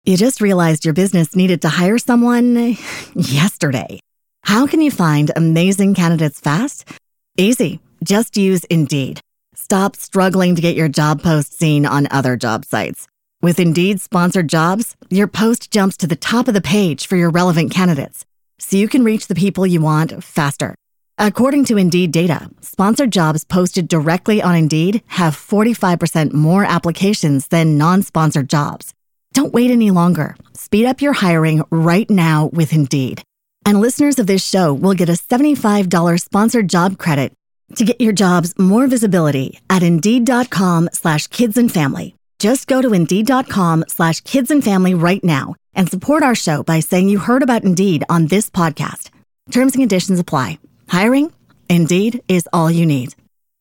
You just realized your business needed to hire someone yesterday. How can you find amazing candidates fast? Easy. Just use Indeed. Stop struggling to get your job post seen on other job sites. With Indeed sponsored jobs, your post jumps to the top of the page for your relevant candidates, so you can reach the people you want faster. According to Indeed data, sponsored jobs posted directly on Indeed have 45% more applications than non-sponsored jobs. Don't wait any longer. Speed up your hiring right now with Indeed. And listeners of this show will get a $75 sponsored job credit to get your jobs more visibility at Indeed.com/kidsandfamily. Just go to Indeed.com/kidsandfamily right now and support our show by saying you heard about Indeed on this podcast. Terms and conditions apply. Hiring? Indeed is all you need.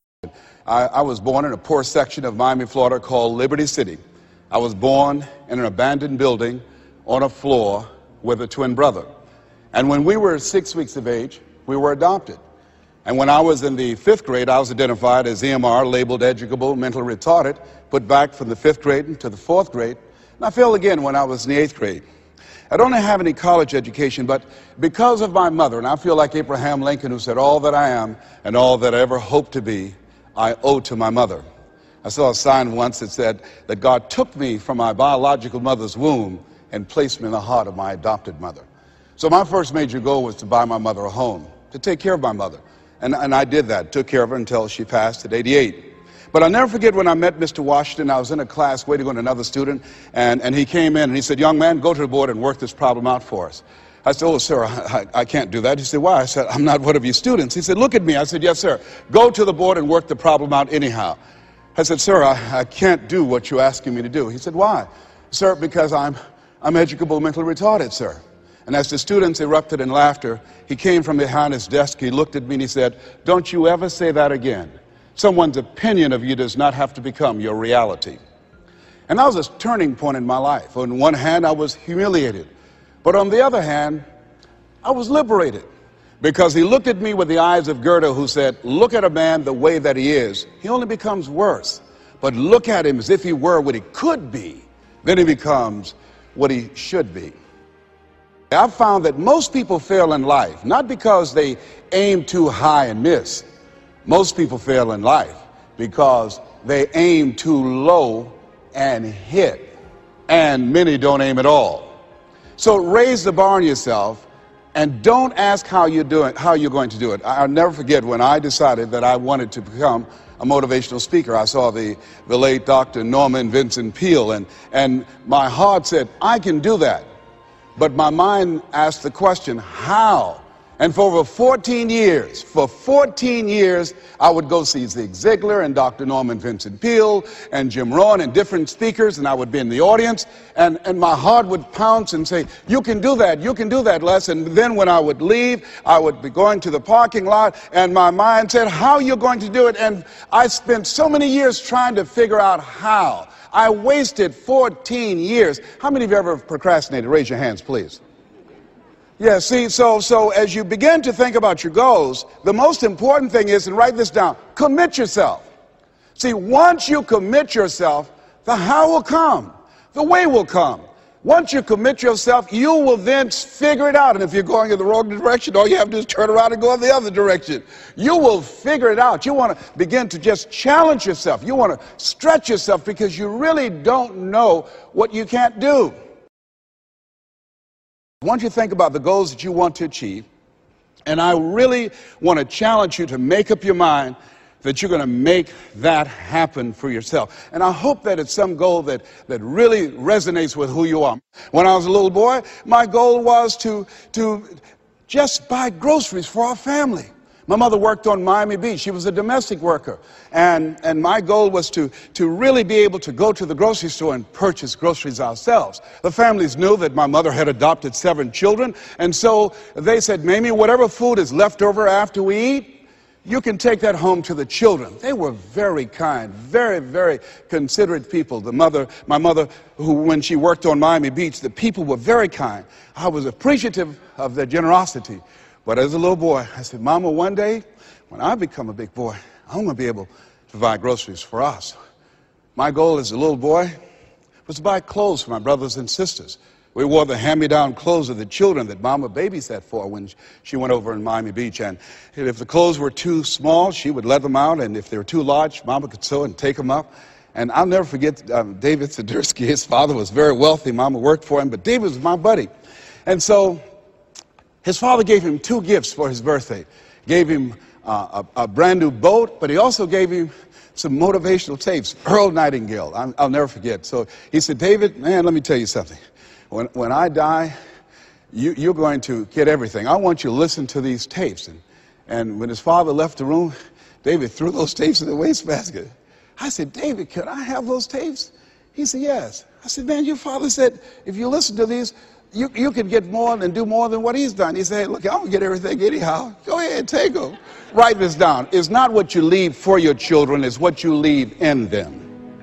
I was born in a poor section of Miami, Florida called Liberty City. I was born in an abandoned building on a floor with a twin brother. And when we were 6 weeks of age, we were adopted. And when I was in the 5th grade, I was identified as EMR, labeled educable, mentally retarded, put back from the 5th grade into the 4th grade. And I failed again when I was in the 8th grade. I don't have any college education, but because of my mother, and I feel like Abraham Lincoln, who said, all that I am and all that I ever hope to be, I owe to my mother. I saw a sign once that said that God took me from my biological mother's womb and placed me in the heart of my adopted mother. So my first major goal was to buy my mother a home, to take care of my mother. And I did that, took care of her until she passed at 88. But I'll never forget when I met Mr. Washington. I was in a class waiting on another student, and he came in and he said, young man, go to the board and work this problem out for us. I said, oh, sir, I can't do that. He said, why? I said, I'm not one of your students. He said, look at me. I said, yes, sir. Go to the board and work the problem out anyhow. I said, sir, I can't do what you're asking me to do. He said, why? Sir, because I'm educable, mentally retarded, sir. And as the students erupted in laughter, he came from behind his desk, he looked at me and he said, don't you ever say that again. Someone's opinion of you does not have to become your reality. And that was a turning point in my life. On one hand, I was humiliated. But on the other hand, I was liberated. Because he looked at me with the eyes of Goethe, who said, look at a man the way that he is. He only becomes worse. But look at him as if he were what he could be. Then he becomes what he should be. I've found that most people fail in life, not because they aim too high and miss. Most people fail in life because they aim too low and hit. And many don't aim at all. So raise the bar on yourself. And don't ask how you're going to do it. I'll never forget when I decided that I wanted to become a motivational speaker. I saw the late Dr. Norman Vincent Peale, and my heart said, I can do that. But my mind asked the question, how? And for over 14 years, I would go see Zig Ziglar and Dr. Norman Vincent Peale and Jim Rohn and different speakers, and I would be in the audience, and my heart would pounce and say, you can do that, Les. And then when I would leave, I would be going to the parking lot, and my mind said, how are you going to do it? And I spent so many years trying to figure out how. I wasted 14 years. How many of you ever procrastinated? Raise your hands, please. Yeah, see, so as you begin to think about your goals, the most important thing is, and write this down, commit yourself. See, once you commit yourself, the how will come, the way will come. Once you commit yourself, you will then figure it out. And if you're going in the wrong direction, all you have to do is turn around and go in the other direction. You will figure it out. You want to begin to just challenge yourself. You want to stretch yourself because you really don't know what you can't do. Once you think about the goals that you want to achieve, and I really want to challenge you to make up your mind that you're going to make that happen for yourself. And I hope that it's some goal that really resonates with who you are. When I was a little boy, my goal was to just buy groceries for our family. My mother worked on Miami Beach. She was a domestic worker. And my goal was to really be able to go to the grocery store and purchase groceries ourselves. The families knew that my mother had adopted 7 children. And so they said, Mamie, whatever food is left over after we eat, you can take that home to the children. They were very kind, very, very considerate people. My mother, who when she worked on Miami Beach, the people were very kind. I was appreciative of their generosity. But as a little boy, I said, Mama, one day, when I become a big boy, I'm going to be able to buy groceries for us. My goal as a little boy was to buy clothes for my brothers and sisters. We wore the hand-me-down clothes of the children that Mama babysat for when she went over in Miami Beach. And if the clothes were too small, she would let them out. And if they were too large, Mama could sew and take them up. And I'll never forget David Sidursky. His father was very wealthy. Mama worked for him, but David was my buddy. And so his father gave him 2 gifts for his birthday. Gave him a brand new boat, but he also gave him some motivational tapes. Earl Nightingale, I'll never forget. So he said, David, man, let me tell you something. When I die, you're going to get everything. I want you to listen to these tapes. And when his father left the room, David threw those tapes in the wastebasket. I said, David, could I have those tapes? He said, yes. I said, man, your father said, if you listen to these, you can get more and do more than what he's done. He said, hey, look, I'm going to get everything anyhow. Go ahead, take them. Write this down. It's not what you leave for your children, it's what you leave in them.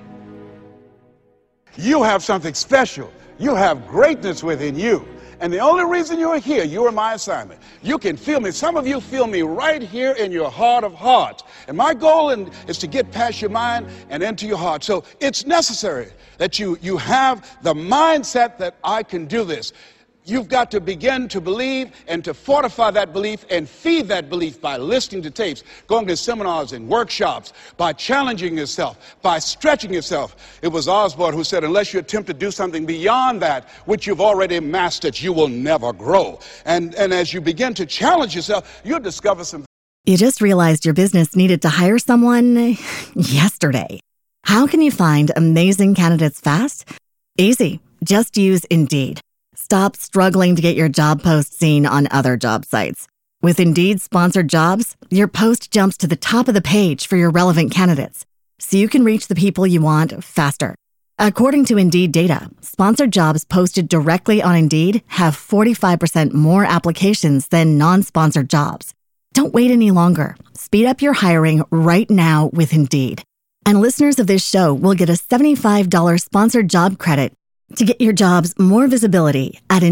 You have something special. You have greatness within you. And the only reason you're here, you are my assignment. You can feel me. Some of you feel me right here in your heart of hearts. And my goal is to get past your mind and into your heart. So it's necessary that you have the mindset that I can do this. You've got to begin to believe and to fortify that belief and feed that belief by listening to tapes, going to seminars and workshops, by challenging yourself, by stretching yourself. It was Osborne who said, unless you attempt to do something beyond that which you've already mastered, you will never grow. And as you begin to challenge yourself, you'll discover some. You just realized your business needed to hire someone yesterday. How can you find amazing candidates fast? Easy. Just use Indeed. Stop struggling to get your job post seen on other job sites. With Indeed sponsored jobs, your post jumps to the top of the page for your relevant candidates, so you can reach the people you want faster. According to Indeed data, sponsored jobs posted directly on Indeed have 45% more applications than non-sponsored jobs. Don't wait any longer. Speed up your hiring right now with Indeed. And listeners of this show will get a $75 sponsored job credit to get your jobs more visibility at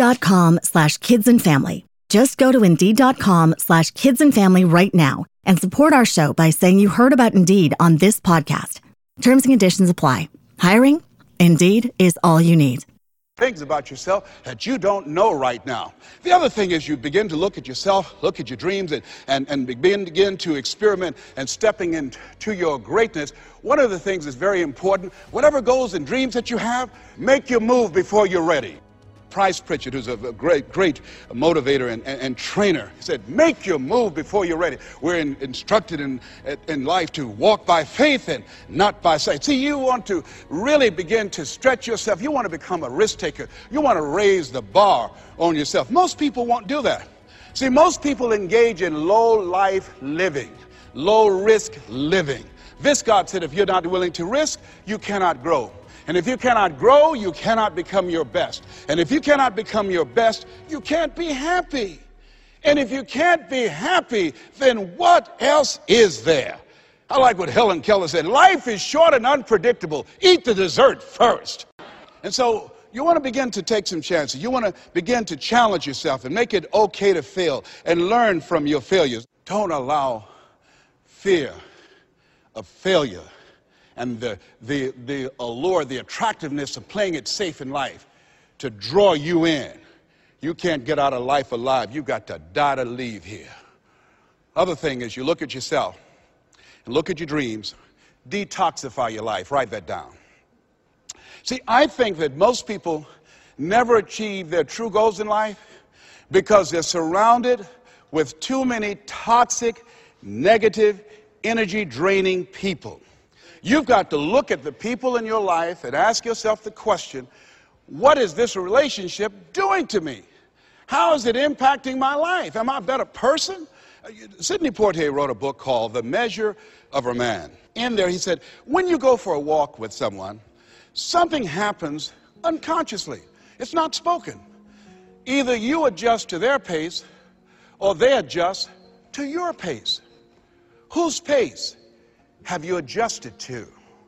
Indeed.com/kidsandfamily. Just go to Indeed.com/kidsandfamily right now and support our show by saying you heard about Indeed on this podcast. Terms and conditions apply. Hiring? Indeed is all you need. Things about yourself that you don't know right now. The other thing is you begin to look at yourself, look at your dreams, and begin to experiment and stepping into your greatness. One of the things that's very important, whatever goals and dreams that you have, make your move before you're ready. Price Pritchett, who's a great motivator and trainer, said, make your move before you're ready. We're instructed in life to walk by faith and not by sight. See, you want to really begin to stretch yourself. You want to become a risk taker. You want to raise the bar on yourself. Most people won't do that. See, most people engage in low-life living, low-risk living. Viscott said, if you're not willing to risk, you cannot grow. And if you cannot grow, you cannot become your best. And if you cannot become your best, you can't be happy. And if you can't be happy, then what else is there? I like what Helen Keller said, life is short and unpredictable. Eat the dessert first. And so you want to begin to take some chances. You want to begin to challenge yourself and make it okay to fail and learn from your failures. Don't allow fear of failure and the allure, the attractiveness of playing it safe in life to draw you in. You can't get out of life alive. You got to die to leave here. Other thing is you look at yourself and look at your dreams. Detoxify your life. Write that down. See, I think that most people never achieve their true goals in life because they're surrounded with too many toxic, negative, energy-draining people. You've got to look at the people in your life and ask yourself the question, what is this relationship doing to me? How is it impacting my life? Am I a better person? Sidney Poitier wrote a book called The Measure of a Man. In there he said, when you go for a walk with someone, something happens unconsciously. It's not spoken. Either you adjust to their pace or they adjust to your pace. Whose pace have you adjusted to?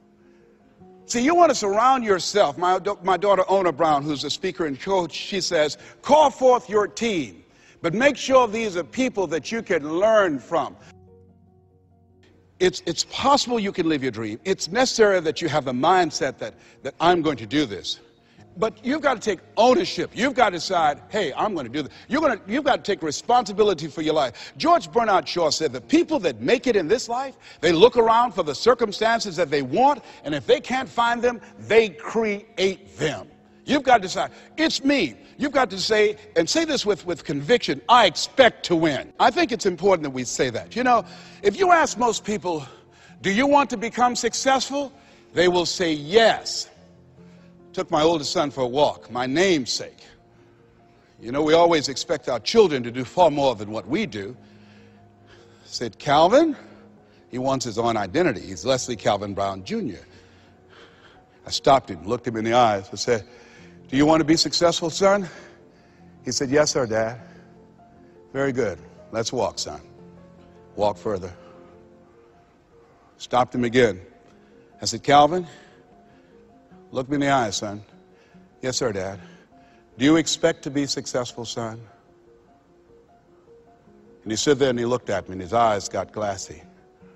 See, you want to surround yourself. My daughter, Ona Brown, who's a speaker and coach, she says, call forth your team, but make sure these are people that you can learn from. It's possible you can live your dream. It's necessary that you have the mindset that I'm going to do this. But you've got to take ownership. You've got to decide, hey, I'm going to do this. You've got to take responsibility for your life. George Bernard Shaw said the people that make it in this life, they look around for the circumstances that they want, and if they can't find them, they create them. You've got to decide, it's me. You've got to say, and say this with conviction, I expect to win. I think it's important that we say that. You know, if you ask most people, do you want to become successful? They will say yes. Took my oldest son for a walk, my namesake. You know, we always expect our children to do far more than what we do. Said, Calvin, he wants his own identity. He's Leslie Calvin Brown, Jr. I stopped him, looked him in the eyes, and said, do you want to be successful, son? He said, yes, sir, Dad. Very good. Let's walk, son. Walk further. Stopped him again. I said, Calvin, look me in the eyes, son. Yes, sir, Dad. Do you expect to be successful, son? And he stood there and he looked at me and his eyes got glassy.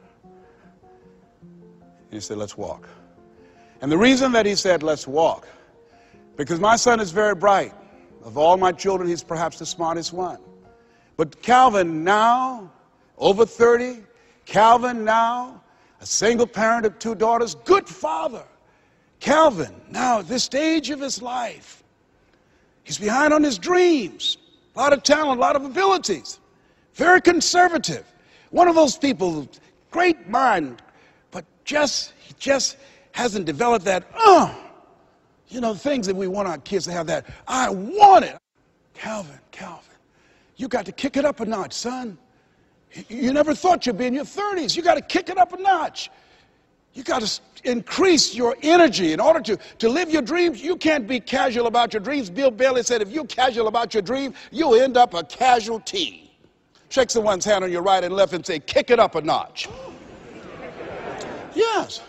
And he said, let's walk. And the reason that he said, let's walk, because my son is very bright. Of all my children, he's perhaps the smartest one. But Calvin now, over 30, Calvin now, a single parent of 2 daughters, good father. Calvin, now at this stage of his life, he's behind on his dreams. A lot of talent, a lot of abilities. Very conservative. One of those people, great mind, but he just hasn't developed that, you know, things that we want our kids to have that, I want it. Calvin, you got to kick it up a notch, son. You never thought you'd be in your 30s. You got to kick it up a notch. You got to increase your energy in order to live your dreams. You can't be casual about your dreams. Bill Bailey said, if you're casual about your dream, you'll end up a casualty. Shake someone's hand on your right and left and say, kick it up a notch. Yes.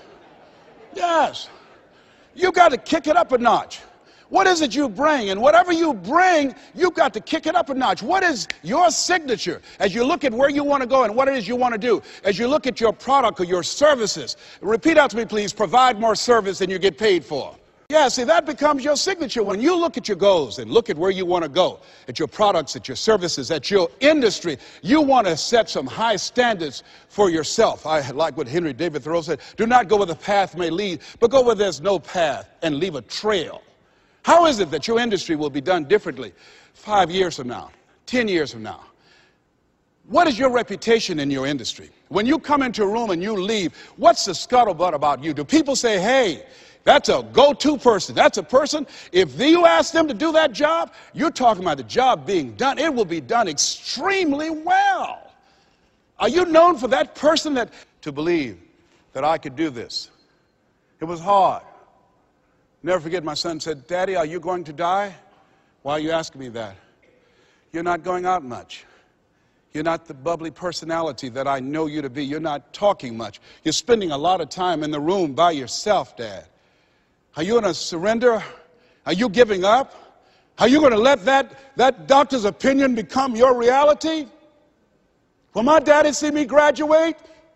You got to kick it up a notch. What is it you bring? And whatever you bring, you've got to kick it up a notch. What is your signature as you look at where you want to go and what it is you want to do? As you look at your product or your services, repeat out to me, please, provide more service than you get paid for. Yeah, see, that becomes your signature. When you look at your goals and look at where you want to go, at your products, at your services, at your industry, you want to set some high standards for yourself. I like what Henry David Thoreau said, do not go where the path may lead, but go where there's no path and leave a trail. How is it that your industry will be done differently 5 years from now, 10 years from now? What is your reputation in your industry? When you come into a room and you leave, what's the scuttlebutt about you? Do people say, hey, that's a go-to person. That's a person, if you ask them to do that job, you're talking about the job being done. It will be done extremely well. Are you known for that person to believe that I could do this? It was hard. Never forget, my son said, Daddy, are you going to die? Why are you asking me that? You're not going out much. You're not the bubbly personality that I know you to be. You're not talking much. You're spending a lot of time in the room by yourself, Dad. Are you going to surrender? Are you giving up? Are you going to let that doctor's opinion become your reality? Will my daddy see me graduate?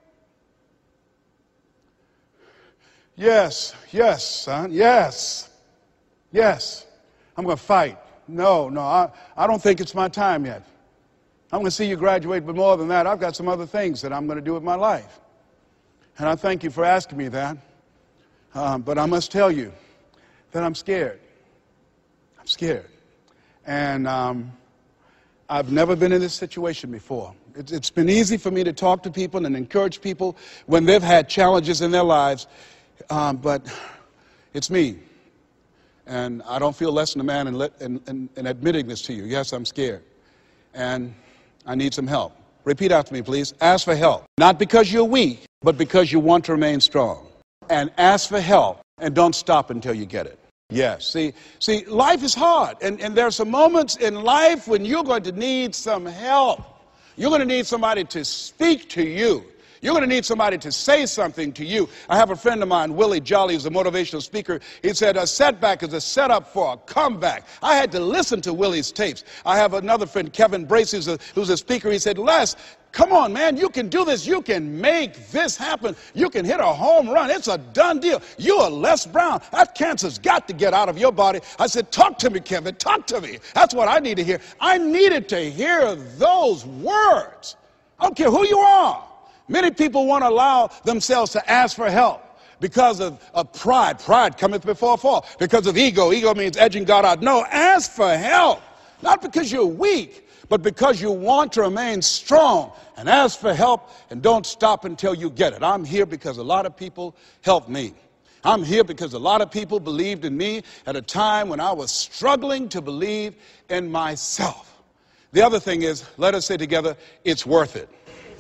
Yes, son, yes. I'm going to fight. No, I don't think it's my time yet. I'm going to see you graduate, but more than that, I've got some other things that I'm going to do with my life. And I thank you for asking me that. But I must tell you that I'm scared. I'm scared. And I've never been in this situation before. It's been easy for me to talk to people and encourage people when they've had challenges in their lives. But it's me. And I don't feel less than a man in admitting this to you. Yes, I'm scared. And I need some help. Repeat after me, please. Ask for help. Not because you're weak, but because you want to remain strong. And ask for help. And don't stop until you get it. Yes. See, life is hard. And there are some moments in life when you're going to need some help. You're going to need somebody to speak to you. You're going to need somebody to say something to you. I have a friend of mine, Willie Jolly, who's a motivational speaker. He said, a setback is a setup for a comeback. I had to listen to Willie's tapes. I have another friend, Kevin Brace, who's a speaker. He said, Les, Come on, man, you can do this. You can make this happen. You can hit a home run. It's a done deal. You are Les Brown. That cancer's got to get out of your body. I said, talk to me, Kevin. Talk to me. That's what I need to hear. I needed to hear those words. I don't care who you are. Many people won't allow themselves to ask for help because of pride. Pride cometh before a fall. Because of ego. Ego means edging God out. No, ask for help. Not because you're weak, but because you want to remain strong. And ask for help and don't stop until you get it. I'm here because a lot of people helped me. I'm here because a lot of people believed in me at a time when I was struggling to believe in myself. The other thing is, let us say together, it's worth it.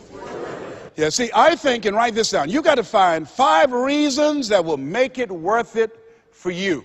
Yeah, see, I think, and write this down, you got to find 5 reasons that will make it worth it for you.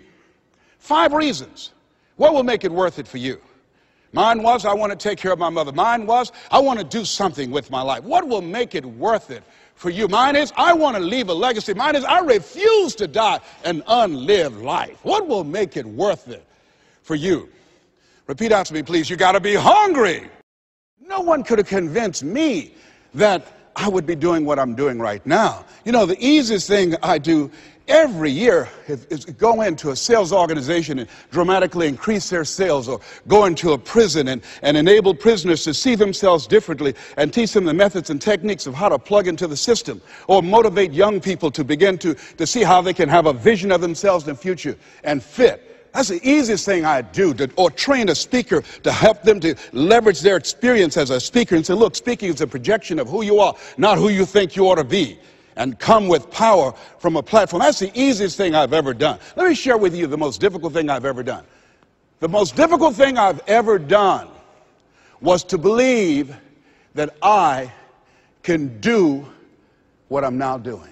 5 reasons. What will make it worth it for you? Mine was, I want to take care of my mother. Mine was, I want to do something with my life. What will make it worth it for you? Mine is, I want to leave a legacy. Mine is, I refuse to die an unlived life. What will make it worth it for you? Repeat after me, please. You got to be hungry. No one could have convinced me that I would be doing what I'm doing right now. You know, the easiest thing I do every year is go into a sales organization and dramatically increase their sales, or go into a prison and enable prisoners to see themselves differently and teach them the methods and techniques of how to plug into the system, or motivate young people to begin to see how they can have a vision of themselves in the future and fit. That's the easiest thing I do, or train a speaker to help them to leverage their experience as a speaker and say, look, speaking is a projection of who you are, not who you think you ought to be, and come with power from a platform. That's the easiest thing I've ever done. Let me share with you the most difficult thing I've ever done. The most difficult thing I've ever done was to believe that I can do what I'm now doing.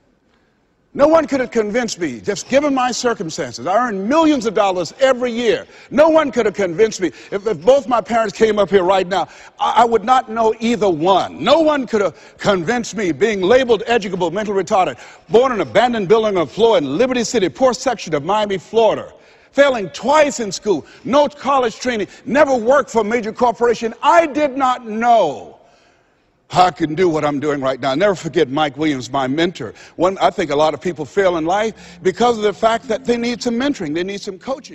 No one could have convinced me, just given my circumstances. I earn millions of dollars every year. No one could have convinced me. If both my parents came up here right now, I would not know either one. No one could have convinced me, being labeled educable, mental retarded, born in an abandoned building on the floor in Liberty City, poor section of Miami, Florida, failing twice in school, no college training, never worked for a major corporation. I did not know I can do what I'm doing right now. I'll never forget Mike Williams, my mentor. I think a lot of people fail in life because of the fact that they need some mentoring, they need some coaching.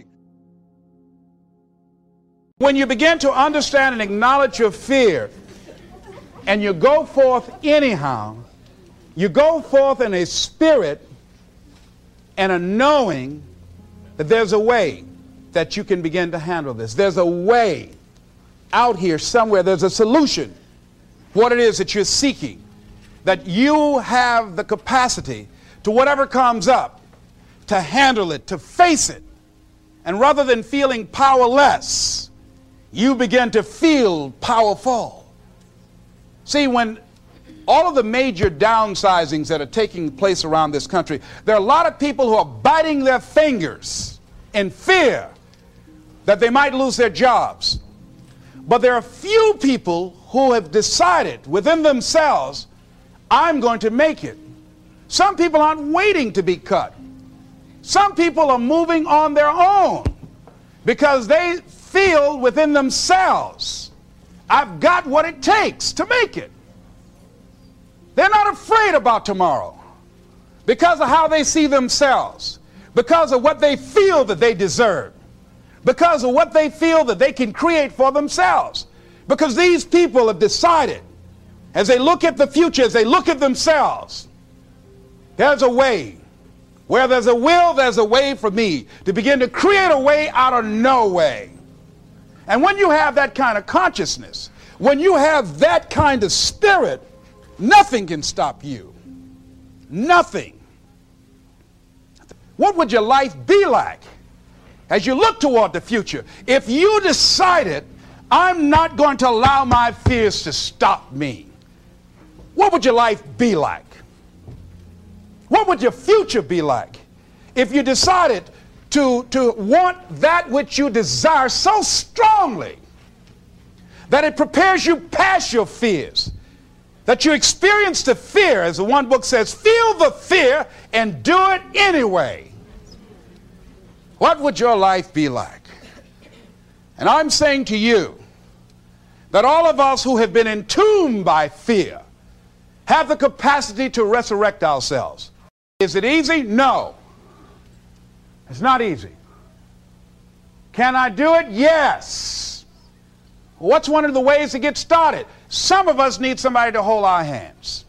When you begin to understand and acknowledge your fear, and you go forth anyhow, you go forth in a spirit and a knowing that there's a way that you can begin to handle this. There's a way out here somewhere. There's a solution. What it is that you're seeking, that you have the capacity to whatever comes up, to handle it, to face it. And rather than feeling powerless, you begin to feel powerful. See, when all of the major downsizings that are taking place around this country, there are a lot of people who are biting their fingers in fear that they might lose their jobs. But there are few people who have decided within themselves, I'm going to make it. Some people aren't waiting to be cut. Some people are moving on their own because they feel within themselves, I've got what it takes to make it. They're not afraid about tomorrow because of how they see themselves, because of what they feel that they deserve, because of what they feel that they can create for themselves. Because these people have decided, as they look at the future, as they look at themselves, there's a way. Where there's a will, there's a way for me to begin to create a way out of no way. And when you have that kind of consciousness, when you have that kind of spirit, nothing can stop you. Nothing. What would your life be like as you look toward the future if you decided, I'm not going to allow my fears to stop me? What would your life be like? What would your future be like if you decided to want that which you desire so strongly that it prepares you past your fears, that you experience the fear, as the one book says, feel the fear and do it anyway? What would your life be like? And I'm saying to you that all of us who have been entombed by fear have the capacity to resurrect ourselves. Is it easy? No. It's not easy. Can I do it? Yes. What's one of the ways to get started? Some of us need somebody to hold our hands.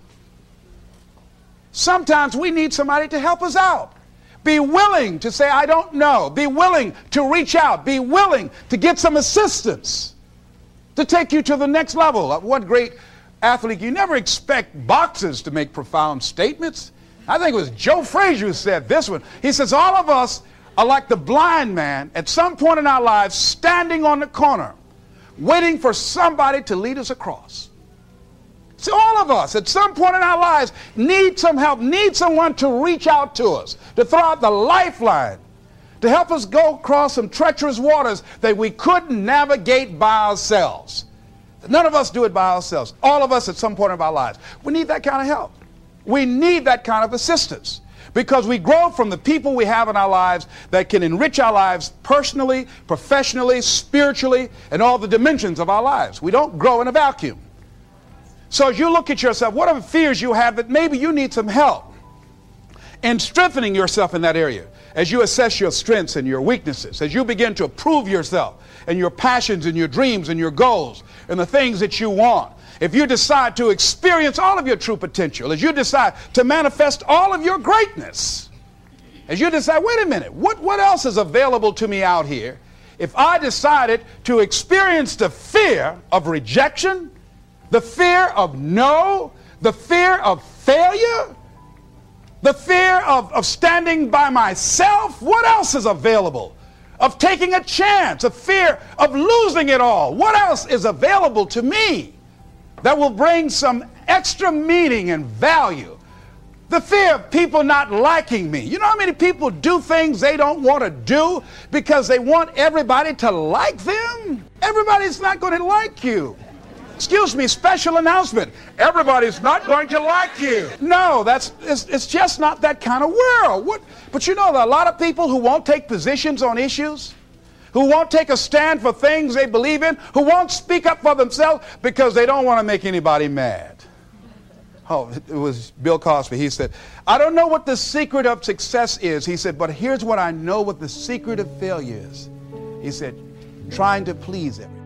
Sometimes we need somebody to help us out. Be willing to say, I don't know. Be willing to reach out. Be willing to get some assistance to take you to the next level. What great athlete. You never expect boxers to make profound statements. I think it was Joe Frazier who said this one. He says, all of us are like the blind man at some point in our lives standing on the corner waiting for somebody to lead us across. See, all of us at some point in our lives need some help, need someone to reach out to us, to throw out the lifeline, to help us go across some treacherous waters that we couldn't navigate by ourselves. None of us do it by ourselves. All of us at some point in our lives. We need that kind of help. We need that kind of assistance because we grow from the people we have in our lives that can enrich our lives personally, professionally, spiritually, and all the dimensions of our lives. We don't grow in a vacuum. So as you look at yourself, what are the fears you have that maybe you need some help in strengthening yourself in that area? As you assess your strengths and your weaknesses, as you begin to approve yourself and your passions and your dreams and your goals and the things that you want, if you decide to experience all of your true potential, as you decide to manifest all of your greatness, as you decide, wait a minute, what else is available to me out here if I decided to experience the fear of rejection, the fear of no, the fear of failure, the fear of standing by myself? What else is available? Of taking a chance, a fear of losing it all. What else is available to me that will bring some extra meaning and value? The fear of people not liking me. You know how many people do things they don't want to do because they want everybody to like them? Everybody's not going to like you. Excuse me, special announcement. Everybody's not going to like you. No, it's just not that kind of world. But you know, there are a lot of people who won't take positions on issues, who won't take a stand for things they believe in, who won't speak up for themselves because they don't want to make anybody mad. Oh, it was Bill Cosby. He said, I don't know what the secret of success is. He said, but here's what I know what the secret of failure is. He said, trying to please everyone.